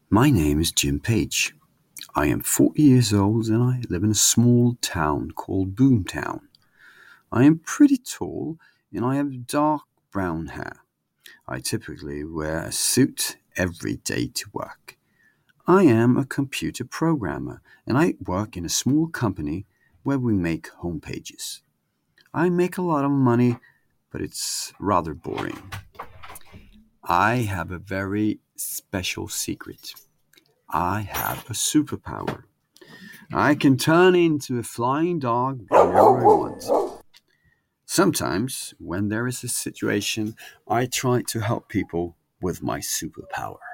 My name is Jim Page. I am 40 years old and I live in a small town called Boomtown. I am pretty tall and I have dark brown hair. I typically wear a suit every day to work. I am a computer programmer and I work in a small company where we make home pages. I make a lot of money, but it's rather boring. I have a very special secret. I have a superpower. I can turn into a flying dog whenever I want. Sometimes, when there is a situation, I try to help people with my superpower.